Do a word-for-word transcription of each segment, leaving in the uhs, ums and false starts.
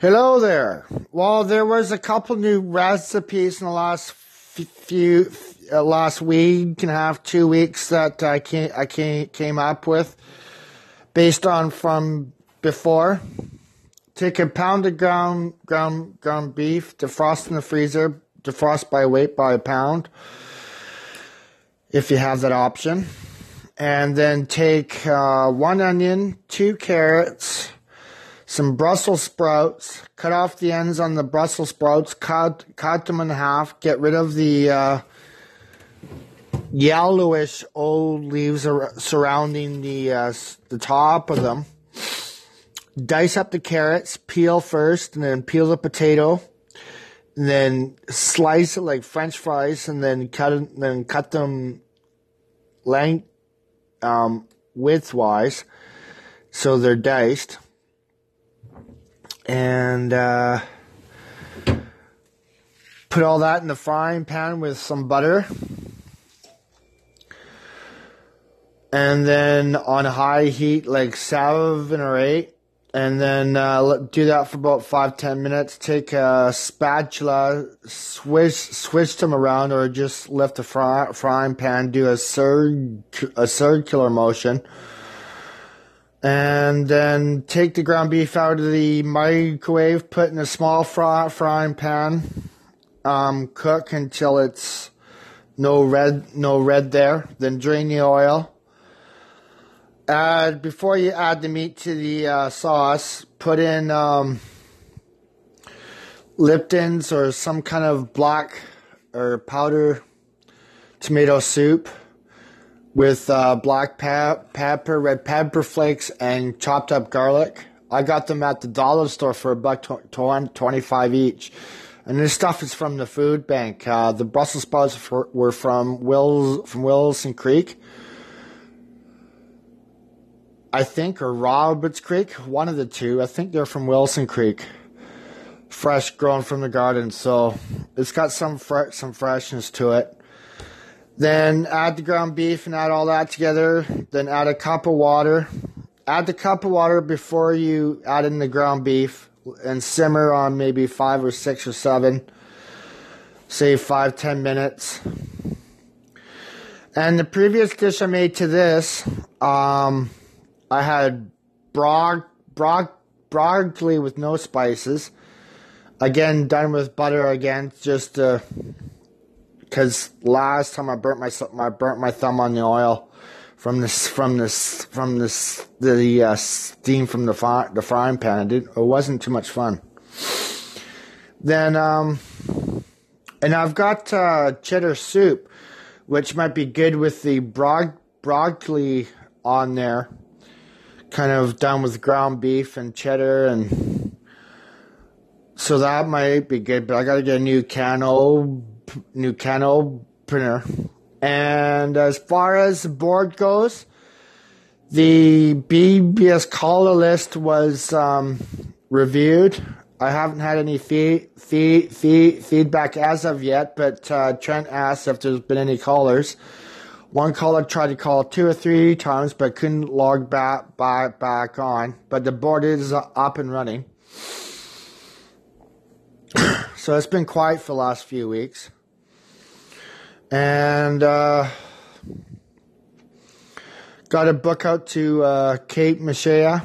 Hello there. Well, there was a couple new recipes in the last f- few, uh, last week and a half, two weeks that I came, I came, came up with based on from before. Take a pound of ground, ground, ground beef, defrost in the freezer, defrost by weight by a pound, if you have that option. And then take uh, one onion, two carrots, some Brussels sprouts, cut off the ends on the Brussels sprouts, cut, cut them in half, get rid of the uh, yellowish old leaves ar- surrounding the, uh, the top of them. Dice up the carrots, peel first, and then peel the potato, and then slice it like French fries, and then cut it, then cut them length, um, widthwise, so they're diced. And uh, put all that in the frying pan with some butter. And then on high heat, like seven or eight. And then uh, do that for about five, ten minutes. Take a spatula, swish, switch them around, or just lift the fry, frying pan, do a, cir- a circular motion. And then take the ground beef out of the microwave, put in a small fry, frying pan, um, cook until it's no red, no red there. Then drain the oil. Add before you add the meat to the uh, sauce, put in um, Lipton's or some kind of black or powder tomato soup with uh, black pep- pepper, red pepper flakes, and chopped up garlic. I got them at the dollar store for a buck twenty-five each. And this stuff is from the food bank. Uh, the Brussels sprouts for, were from Wills from Wilson Creek, I think, or Roberts Creek, one of the two. I think they're from Wilson Creek, fresh, grown from the garden. So it's got some fre- some freshness to it. Then add the ground beef and add all that together. Then add a cup of water. Add the cup of water before you add in the ground beef and simmer on maybe five or six or seven, say five, ten minutes. And the previous dish I made to this, um, I had bro- bro- broccoli with no spices. Again, done with butter again, just uh because last time I burnt my I burnt my thumb on the oil from this from this from this the uh, steam from the fry, the frying pan. It didn't. It wasn't too much fun. Then um, and I've got uh, cheddar soup, which might be good with the bro- broccoli on there, kind of done with ground beef and cheddar, and so that might be good. But I got to get a new can of. new can opener. And as far as the board goes, the B B S caller list was um, reviewed. I haven't had any fee- fee- fee- feedback as of yet, but uh, Trent asked if there's been any callers. One caller tried to call two or three times, but couldn't log back, back, back on. But the board is up and running. So it's been quiet for the last few weeks. And uh, got a book out to uh, Kate Machea.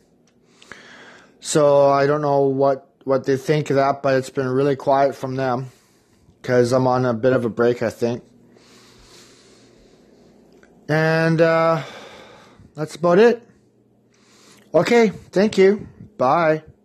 So I don't know what, what they think of that, but it's been really quiet from them because I'm on a bit of a break, I think. And uh, that's about it. Okay, thank you. Bye.